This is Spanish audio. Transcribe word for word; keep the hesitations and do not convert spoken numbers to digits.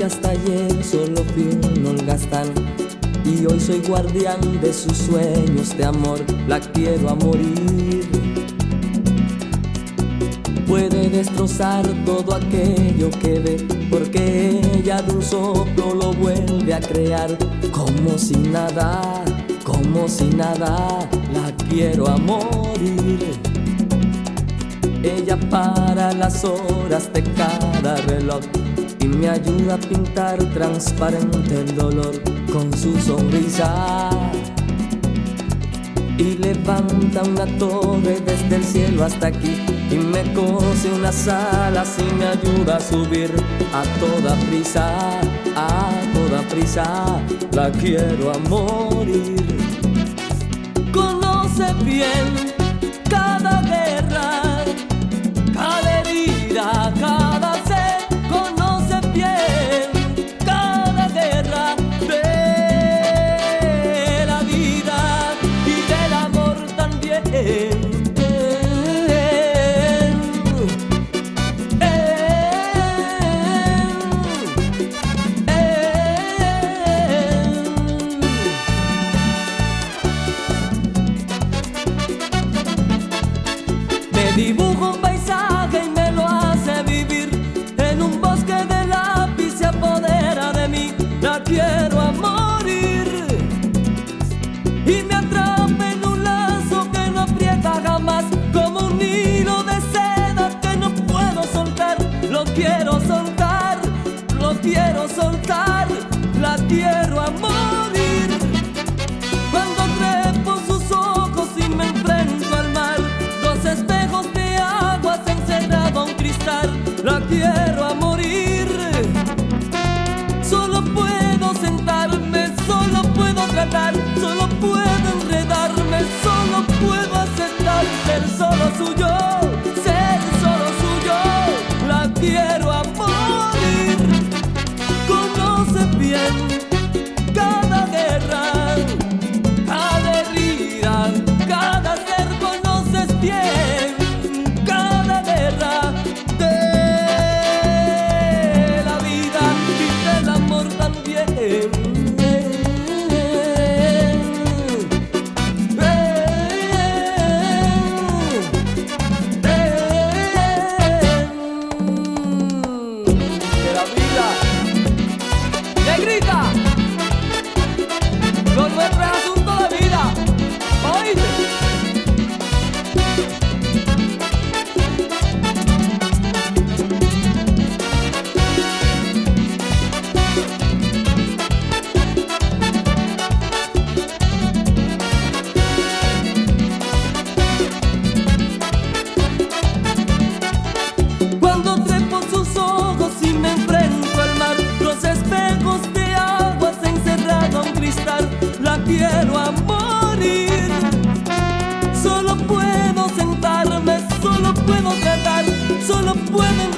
hasta ayer solo fui un holgazán y hoy soy guardián de sus sueños de amor. La quiero a morir. Puede destrozar todo aquello que ve, porque ella de un soplo lo vuelve a crear. Como si nada, como si nada, la quiero a morir. Ella para las horas de cada reloj y me ayuda a pintar transparente el dolor con su sonrisa. Y levanta una torre desde el cielo hasta aquí y me cose unas alas y me ayuda a subir a toda prisa, a toda prisa. La quiero a morir. Conoce bien cada guerra, cada herida, cada sed. Conoce bien cada guerra de la vida y del amor también. Dibujo un paisaje y me lo hace vivir. En un bosque de lápiz se apodera de mí. La quiero a morir. Y me atrapa en un lazo que no aprieta jamás, como un hilo de seda que no puedo soltar. Lo quiero soltar, lo quiero soltar. La quiero a morir. Cuando trepo sus ojos y me enfrento al mar, dos espejos de agua se encerrado a un cristal. La quiero a morir. Solo puedo sentarme, solo puedo tratar, solo puedo enredarme, solo puedo aceptar ser solo suyo, ser solo suyo. La quiero a morir. Conoce bien cada guerra, cada herida, cada ser. Conoces bien cada guerra de la vida y del amor también. De la vida. ¡Negrita! Lo nuestro es asunto de vida. ¿Oíste? Cuando trepo sus ojos y me enfrento al mar, los espejos de agua se encerrado a un cristal. La quiero a morir. Solo puedo sentarme, solo puedo tratar, solo puedo